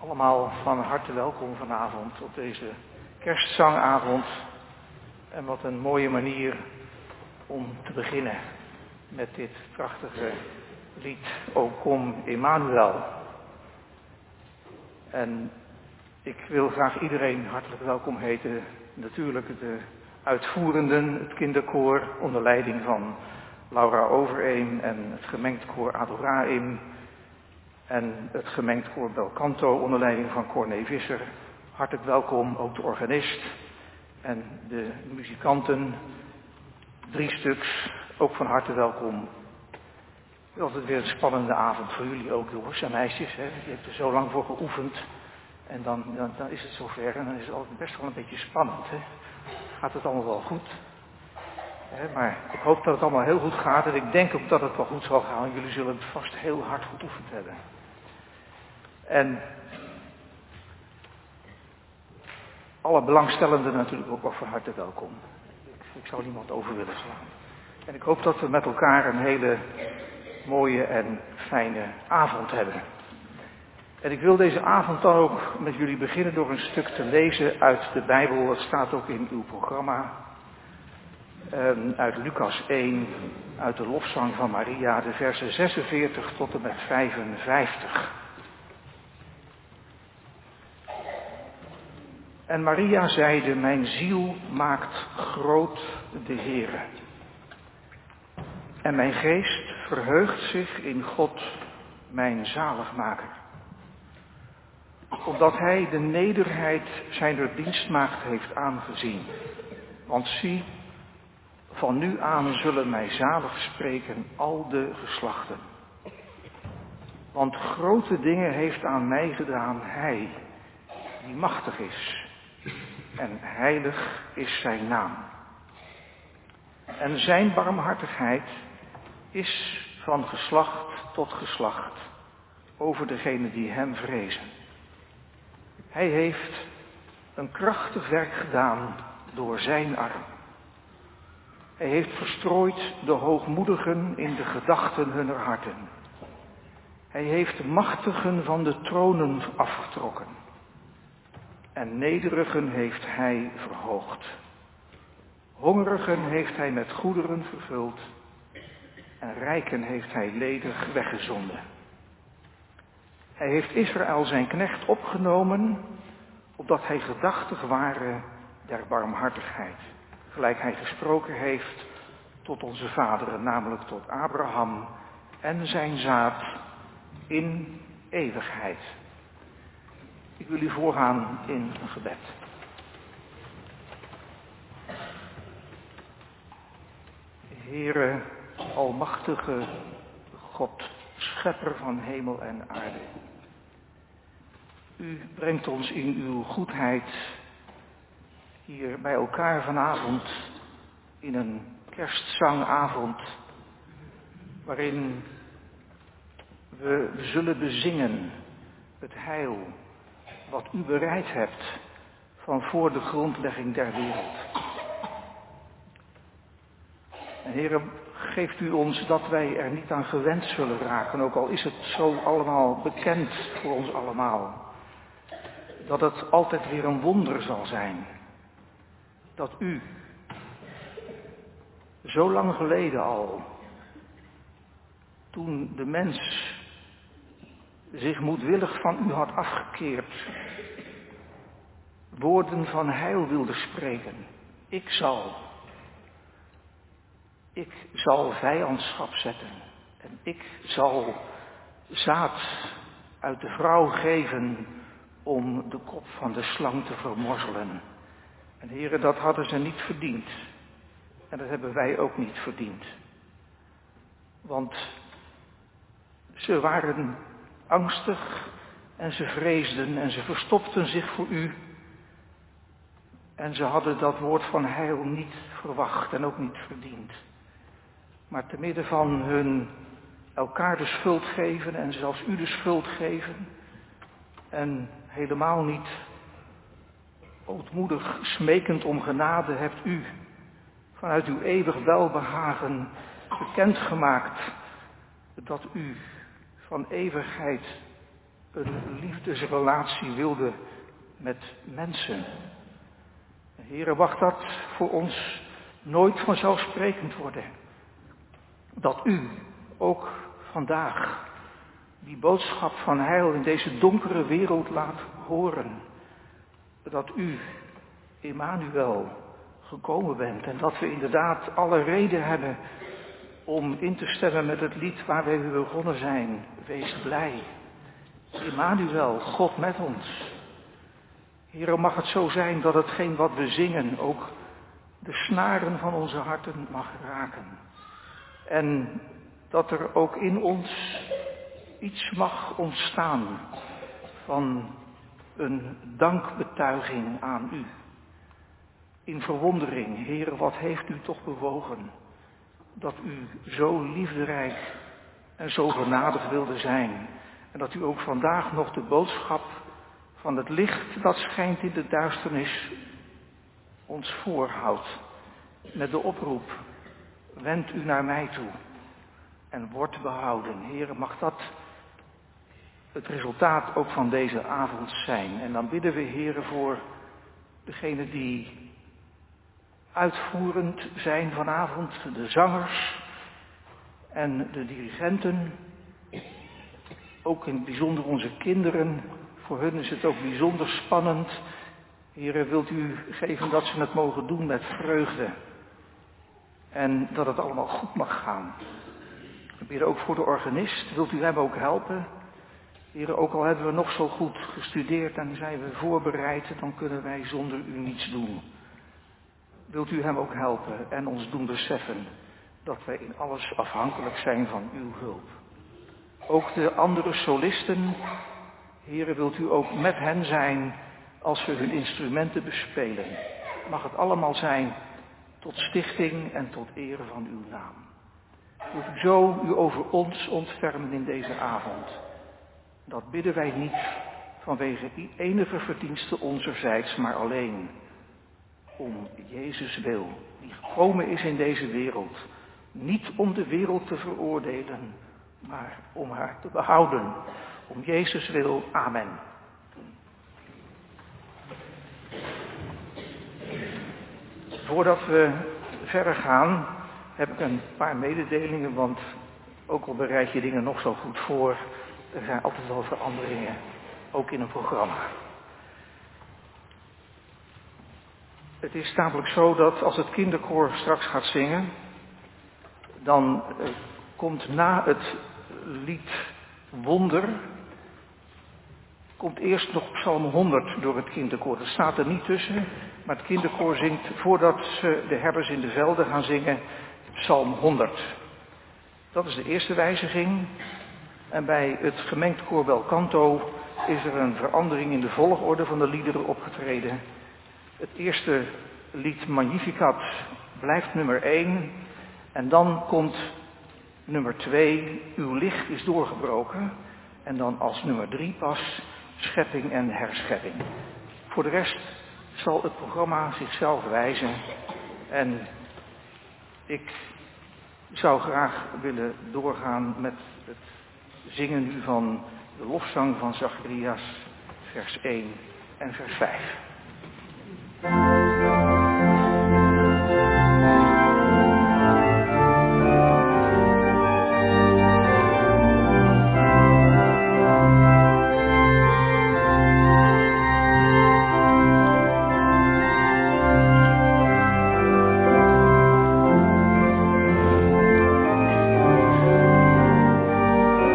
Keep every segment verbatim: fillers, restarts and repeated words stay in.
Allemaal van harte welkom vanavond op deze kerstzangavond. En wat een mooie manier om te beginnen met dit prachtige lied O kom Emmanuel. En ik wil graag iedereen hartelijk welkom heten. Natuurlijk de uitvoerenden, het kinderkoor onder leiding van Laura Overeem en het gemengd koor Adoraim. En het gemengd koor Belcanto onder leiding van Corné Visser. Hartelijk welkom, ook de organist en de muzikanten. Drie stuks, ook van harte welkom. Het is altijd weer een spannende avond voor jullie ook, jongens en meisjes. Hè? Je hebt er zo lang voor geoefend. En dan, dan, dan is het zover en dan is het altijd best wel een beetje spannend. Hè? Gaat het allemaal wel goed? Hè? Maar ik hoop dat het allemaal heel goed gaat en ik denk ook dat het wel goed zal gaan. Jullie zullen het vast heel hard geoefend hebben. En alle belangstellenden natuurlijk ook wel van harte welkom. Ik, ik zou niemand over willen slaan. En ik hoop dat we met elkaar een hele mooie en fijne avond hebben. En ik wil deze avond dan ook met jullie beginnen door een stuk te lezen uit de Bijbel. Dat staat ook in uw programma. Um, uit Lucas één, uit de lofzang van Maria, de versen zesenveertig tot en met vijfenvijftig. En Maria zeide, mijn ziel maakt groot de Heere. En mijn geest verheugt zich in God, mijn zaligmaker. Omdat hij de nederheid zijner dienstmaagd heeft aangezien. Want zie, van nu aan zullen mij zalig spreken al de geslachten. Want grote dingen heeft aan mij gedaan hij, die machtig is. En heilig is zijn naam. En zijn barmhartigheid is van geslacht tot geslacht over degenen die hem vrezen. Hij heeft een krachtig werk gedaan door zijn arm. Hij heeft verstrooid de hoogmoedigen in de gedachten hunner harten. Hij heeft de machtigen van de tronen afgetrokken. En nederigen heeft hij verhoogd. Hongerigen heeft hij met goederen vervuld. En rijken heeft hij ledig weggezonden. Hij heeft Israël zijn knecht opgenomen, opdat hij gedachtig ware der barmhartigheid. Gelijk hij gesproken heeft tot onze vaderen, namelijk tot Abraham en zijn zaad in eeuwigheid. Ik wil u voorgaan in een gebed. Heere, almachtige God, schepper van hemel en aarde. U brengt ons in uw goedheid hier bij elkaar vanavond in een kerstzangavond, waarin we zullen bezingen het heil wat u bereid hebt van voor de grondlegging der wereld. En Heere, geeft u ons dat wij er niet aan gewend zullen raken, ook al is het zo allemaal bekend voor ons allemaal. Dat het altijd weer een wonder zal zijn. Dat u, zo lang geleden al, toen de mens zich moedwillig van u had afgekeerd, woorden van heil wilde spreken. Ik zal, ik zal vijandschap zetten en ik zal zaad uit de vrouw geven om de kop van de slang te vermorzelen. En heren, dat hadden ze niet verdiend. En dat hebben wij ook niet verdiend. Want ze waren angstig en ze vreesden en ze verstopten zich voor u. En ze hadden dat woord van heil niet verwacht en ook niet verdiend. Maar te midden van hun elkaar de schuld geven en zelfs u de schuld geven. En helemaal niet ootmoedig smekend om genade hebt u vanuit uw eeuwig welbehagen bekendgemaakt dat u van eeuwigheid een liefdesrelatie wilde met mensen. Heere, mag dat voor ons nooit vanzelfsprekend worden. Dat u ook vandaag die boodschap van heil in deze donkere wereld laat horen. Dat u, Emmanuel, gekomen bent en dat we inderdaad alle reden hebben om in te stemmen met het lied waar wij begonnen zijn. Wees blij. Emmanuel, God met ons. Heere, mag het zo zijn dat hetgeen wat we zingen ook de snaren van onze harten mag raken. En dat er ook in ons iets mag ontstaan van een dankbetuiging aan u. In verwondering, Heere, wat heeft u toch bewogen dat u zo liefderijk en zo genadig wilde zijn. En dat u ook vandaag nog de boodschap van het licht dat schijnt in de duisternis ons voorhoudt. Met de oproep, wend u naar mij toe en word behouden. Heere, mag dat het resultaat ook van deze avond zijn. En dan bidden we, Heere, voor degenen die uitvoerend zijn vanavond, de zangers en de dirigenten. Ook in het bijzonder onze kinderen. Voor hun is het ook bijzonder spannend. Heere, wilt u geven dat ze het mogen doen met vreugde. En dat het allemaal goed mag gaan. We bidden ook voor de organist. Wilt u hem ook helpen? Heere, ook al hebben we nog zo goed gestudeerd en zijn we voorbereid, dan kunnen wij zonder u niets doen. Wilt u hem ook helpen en ons doen beseffen dat wij in alles afhankelijk zijn van uw hulp. Ook de andere solisten, Heere, wilt u ook met hen zijn als we hun instrumenten bespelen. Mag het allemaal zijn tot stichting en tot ere van uw naam. Wilt u zo u over ons ontfermen in deze avond. Dat bidden wij niet vanwege enige verdienste onzerzijds, maar alleen om Jezus wil, die gekomen is in deze wereld. Niet om de wereld te veroordelen, maar om haar te behouden. Om Jezus wil. Amen. Voordat we verder gaan, heb ik een paar mededelingen, want ook al bereid je dingen nog zo goed voor, er zijn altijd wel veranderingen, ook in een programma. Het is namelijk zo dat als het kinderkoor straks gaat zingen, dan uh, komt na het lied Wonder, komt eerst nog Psalm honderd door het kinderkoor. Dat staat er niet tussen, maar het kinderkoor zingt voordat ze de herders in de velden gaan zingen, Psalm honderd. Dat is de eerste wijziging. En bij het gemengd koor bel canto is er een verandering in de volgorde van de liederen opgetreden. Het eerste lied Magnificat blijft nummer één. En dan komt nummer twee, Uw licht is doorgebroken. En dan als nummer drie pas, Schepping en herschepping. Voor de rest zal het programma zichzelf wijzen. En ik zou graag willen doorgaan met het zingen nu van de lofzang van Zacharias, vers één en vers vijf.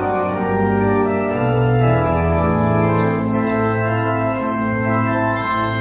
Thank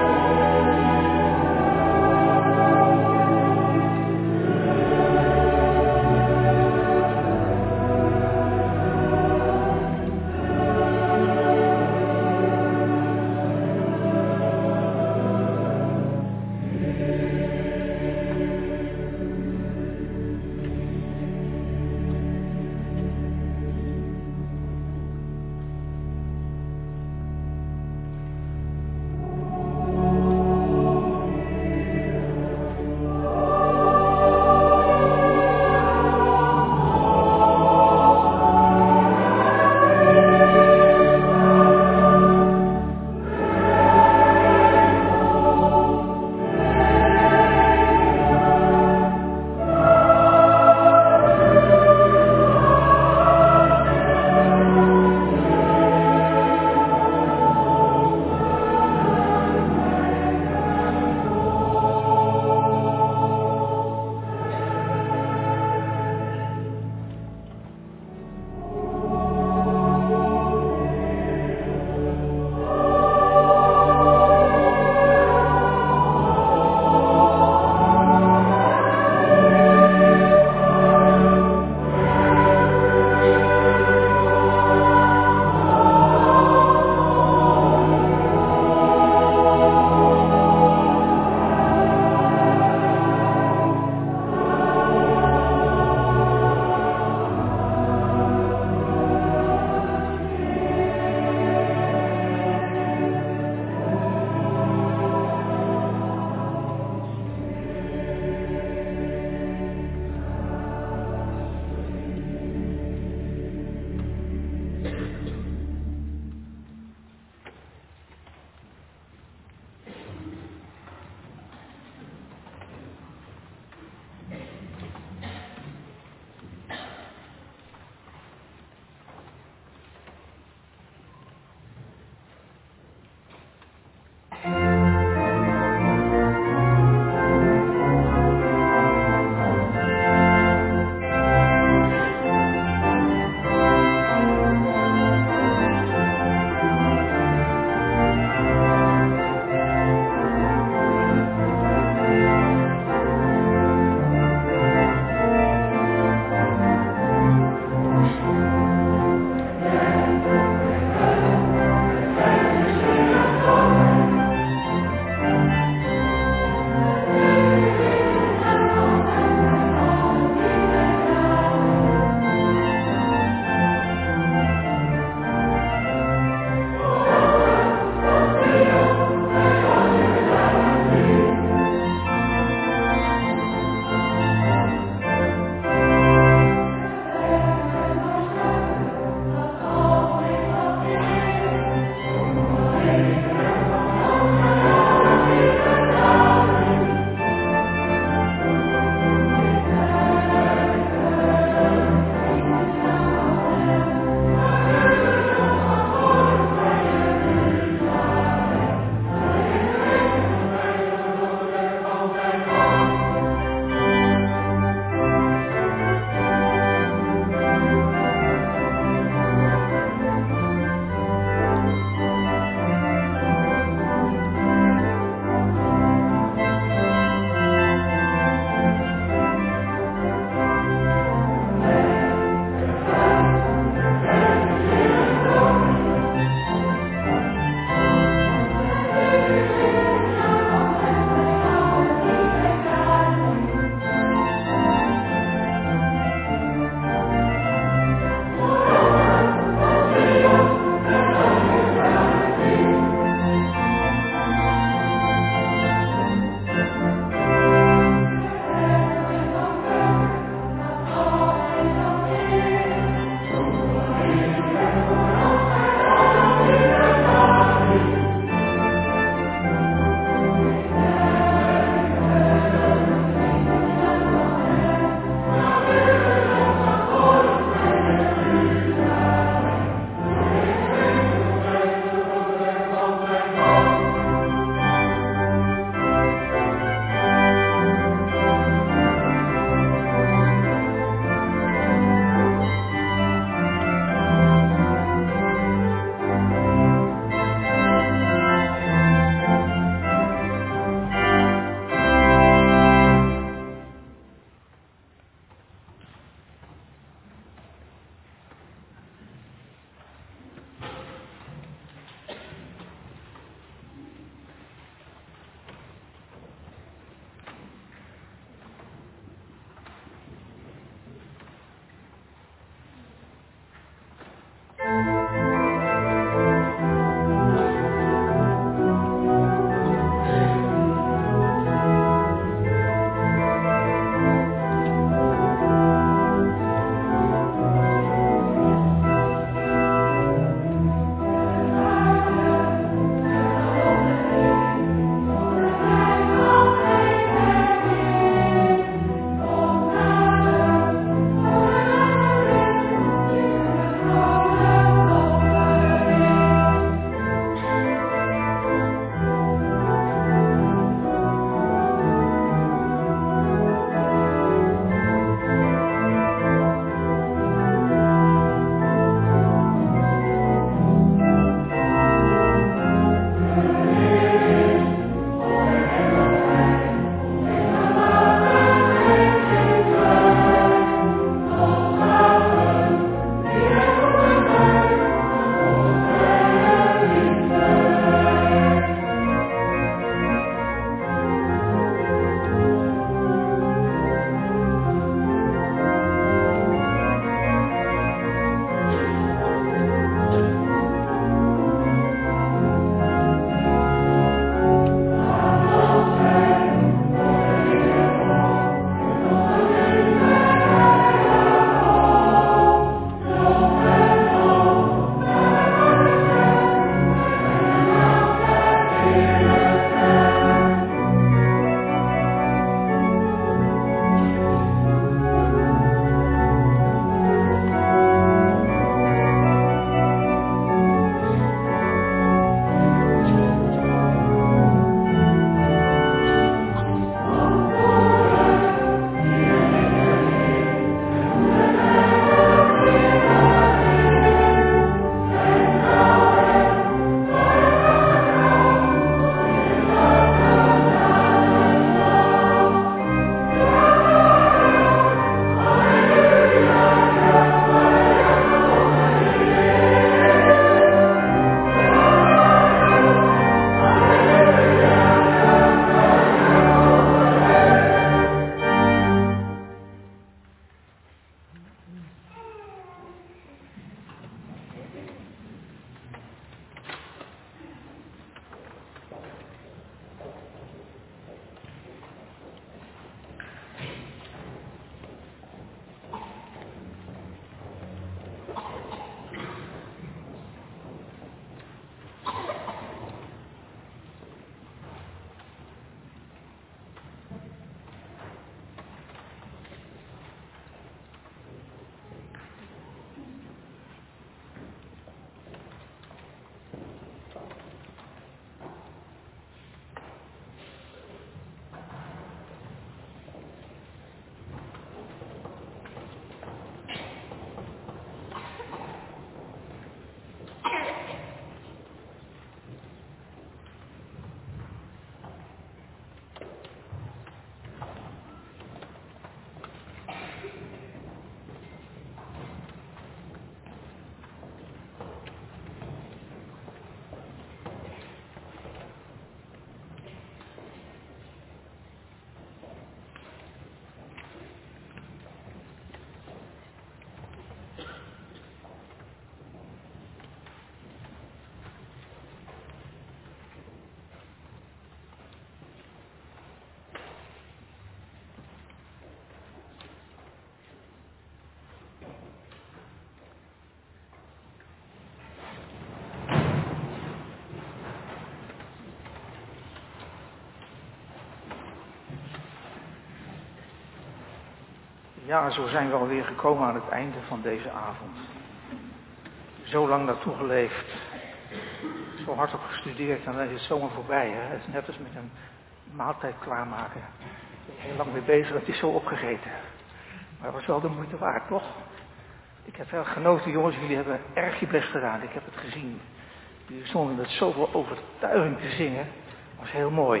Ja, zo zijn we alweer gekomen aan het einde van deze avond. Zo lang naartoe geleefd, zo hard op gestudeerd en dan is het zomaar voorbij. Hè? Het is net als met een maaltijd klaarmaken. Daar ben je heel lang mee bezig, het is zo opgegeten. Maar het was wel de moeite waard, toch? Ik heb wel genoten, jongens, jullie hebben erg je best gedaan. Ik heb het gezien. Jullie stonden met zoveel overtuiging te zingen. Dat was heel mooi.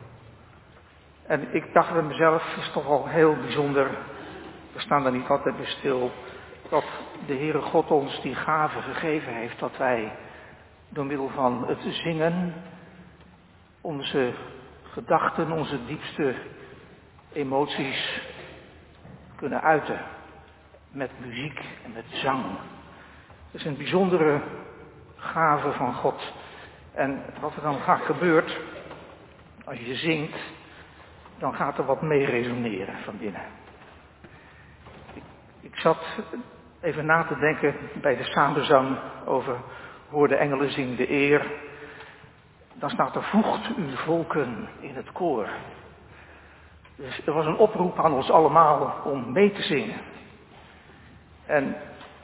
En ik dacht bij mezelf, het is toch wel heel bijzonder. We staan daar niet altijd bij stil. Dat de Heere God ons die gave gegeven heeft. Dat wij door middel van het zingen onze gedachten, onze diepste emoties kunnen uiten. Met muziek en met zang. Het is een bijzondere gave van God. En wat er dan vaak gebeurt, als je zingt, dan gaat er wat mee resoneren van binnen. Ik, ik zat even na te denken bij de samenzang over hoor de engelen zingen de eer. Dan staat er voegt uw volken in het koor. Dus er was een oproep aan ons allemaal om mee te zingen. En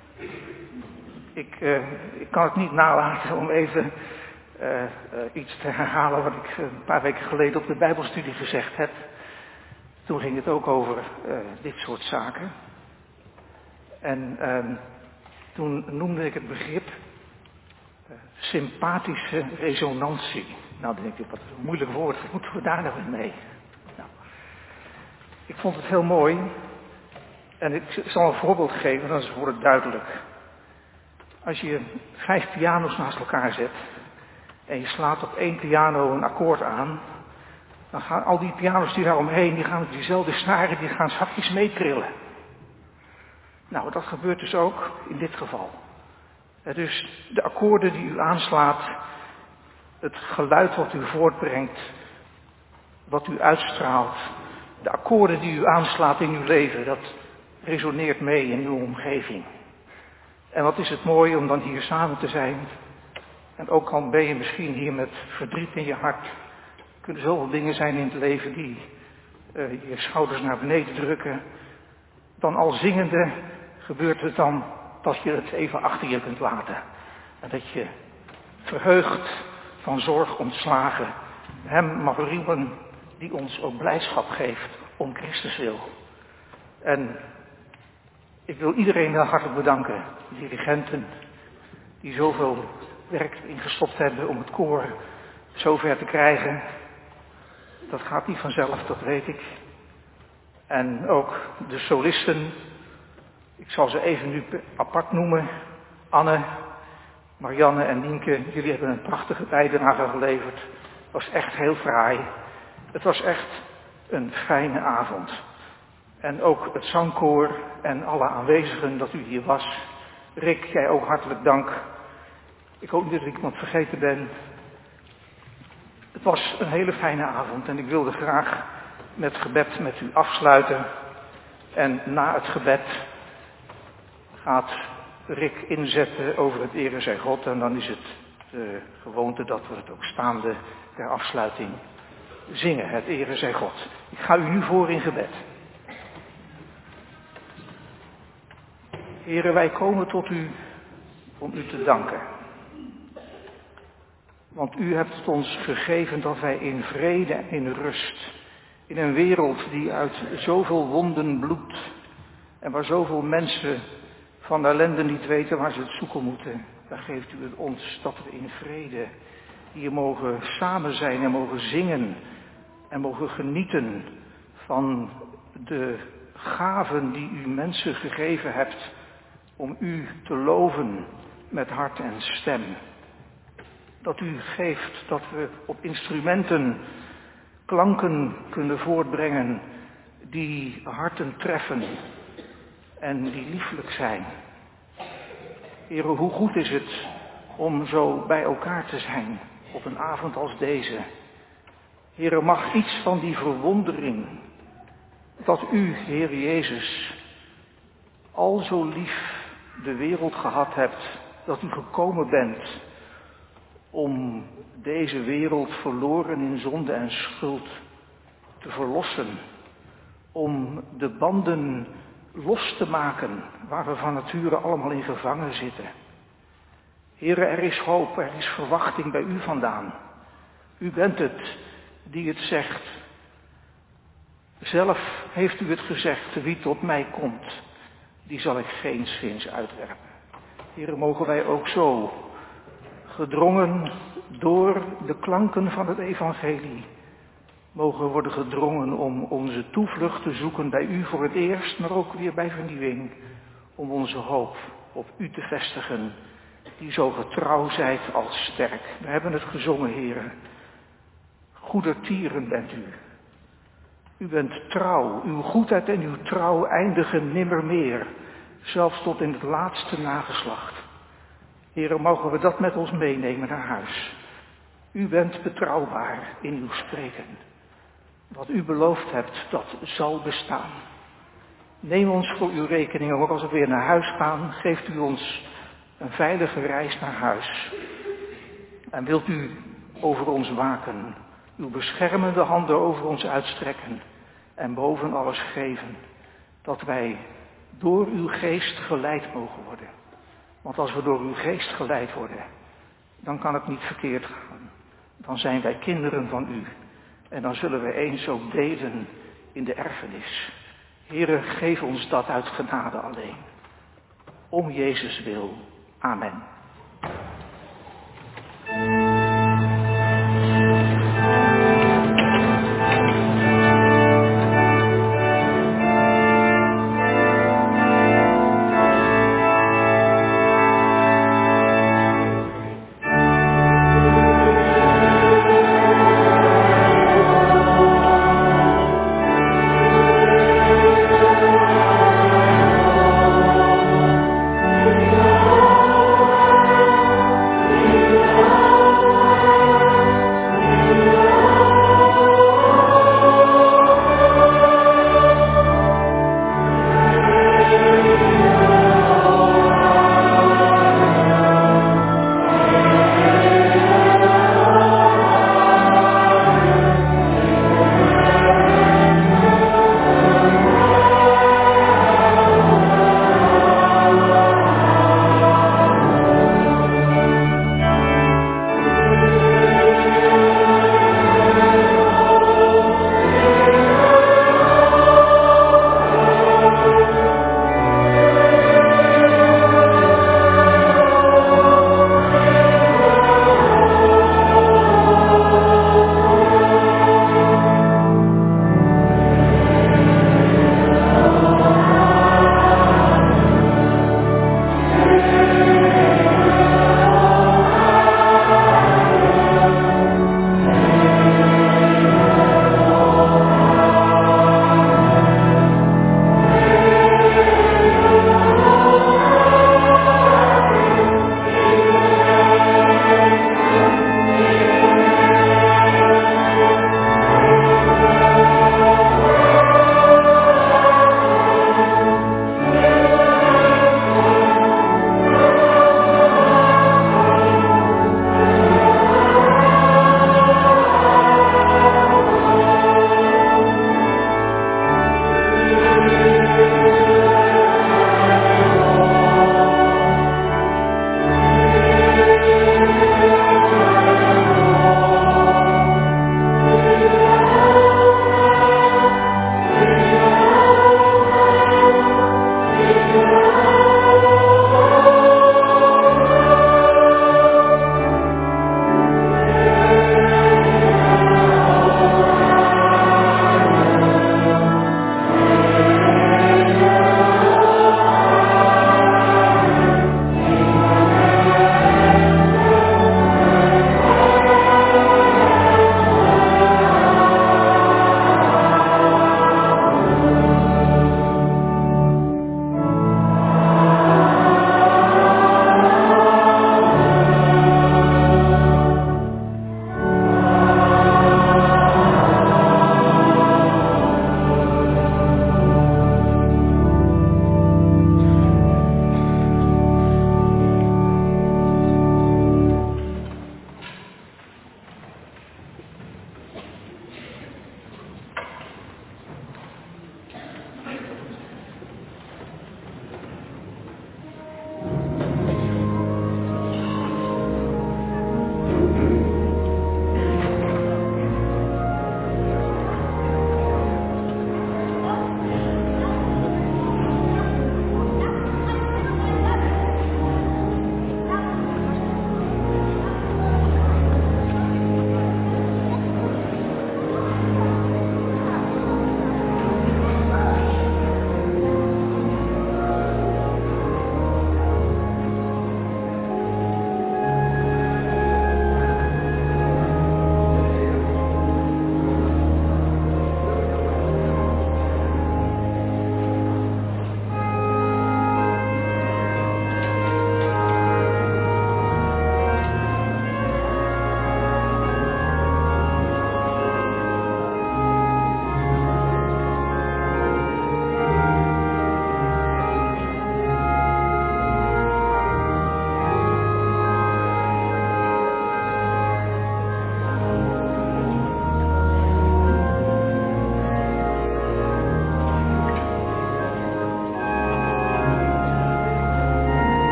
ik, uh, ik kan het niet nalaten om even uh, uh, iets te herhalen wat ik een paar weken geleden op de Bijbelstudie gezegd heb. Toen ging het ook over uh, dit soort zaken. En uh, toen noemde ik het begrip uh, sympathische resonantie. Nou, dan denk ik, wat een moeilijk woord, wat moeten we daar nou mee? Nou, ik vond het heel mooi. En ik zal een voorbeeld geven, dan wordt het duidelijk. Als je vijf piano's naast elkaar zet en je slaat op één piano een akkoord aan, dan gaan al die piano's die daaromheen, die gaan op diezelfde snaren, die gaan zachtjes meetrillen. Nou, dat gebeurt dus ook in dit geval. Dus de akkoorden die u aanslaat, het geluid wat u voortbrengt, wat u uitstraalt, de akkoorden die u aanslaat in uw leven, dat resoneert mee in uw omgeving. En wat is het mooi om dan hier samen te zijn. En ook al ben je misschien hier met verdriet in je hart. Er kunnen zoveel dingen zijn in het leven die uh, je schouders naar beneden drukken. Dan al zingende gebeurt het dan dat je het even achter je kunt laten. En dat je verheugd van zorg ontslagen hem mag riemen die ons ook blijdschap geeft om Christus wil. En ik wil iedereen heel hartelijk bedanken, de dirigenten, die zoveel werk ingestopt hebben om het koor zover te krijgen. Dat gaat niet vanzelf, dat weet ik. En ook de solisten, ik zal ze even nu apart noemen. Anne, Marianne en Nienke, jullie hebben een prachtige bijdrage geleverd. Het was echt heel fraai. Het was echt een fijne avond. En ook het zangkoor en alle aanwezigen dat u hier was. Rick, jij ook hartelijk dank. Ik hoop niet dat ik iemand vergeten ben. Het was een hele fijne avond en ik wilde graag met gebed met u afsluiten. En na het gebed gaat Rick inzetten over het ere zij God. En dan is het de gewoonte dat we het ook staande ter afsluiting zingen. Het ere zij God. Ik ga u nu voor in gebed. Heren, wij komen tot u om u te danken. Want u hebt het ons gegeven dat wij in vrede en in rust, in een wereld die uit zoveel wonden bloedt en waar zoveel mensen van de ellende niet weten waar ze het zoeken moeten, daar geeft u het ons dat we in vrede hier mogen samen zijn en mogen zingen en mogen genieten van de gaven die u mensen gegeven hebt om u te loven met hart en stem. Dat u geeft dat we op instrumenten klanken kunnen voortbrengen die harten treffen en die lieflijk zijn. Heere, hoe goed is het om zo bij elkaar te zijn op een avond als deze. Heere, mag iets van die verwondering dat u, Heer Jezus, al zo lief de wereld gehad hebt, dat u gekomen bent om deze wereld verloren in zonde en schuld te verlossen. Om de banden los te maken waar we van nature allemaal in gevangen zitten. Heere, er is hoop, er is verwachting bij u vandaan. U bent het die het zegt. Zelf heeft u het gezegd, wie tot mij komt, die zal ik geenszins uitwerpen. Heere, mogen wij ook zo, gedrongen door de klanken van het evangelie, mogen we worden gedrongen om onze toevlucht te zoeken bij u voor het eerst, maar ook weer bij vernieuwing, om onze hoop op u te vestigen, die zo getrouw zijt als sterk. We hebben het gezongen, Heere. Goedertieren bent u. U bent trouw, uw goedheid en uw trouw eindigen nimmer meer, zelfs tot in het laatste nageslacht. Heere, mogen we dat met ons meenemen naar huis. U bent betrouwbaar in uw spreken. Wat u beloofd hebt, dat zal bestaan. Neem ons voor uw rekening, ook als we weer naar huis gaan, geeft u ons een veilige reis naar huis. En wilt u over ons waken, uw beschermende handen over ons uitstrekken en boven alles geven, dat wij door uw geest geleid mogen worden. Want als we door uw geest geleid worden, dan kan het niet verkeerd gaan. Dan zijn wij kinderen van u. En dan zullen we eens ook delen in de erfenis. Heere, geef ons dat uit genade alleen. Om Jezus wil. Amen.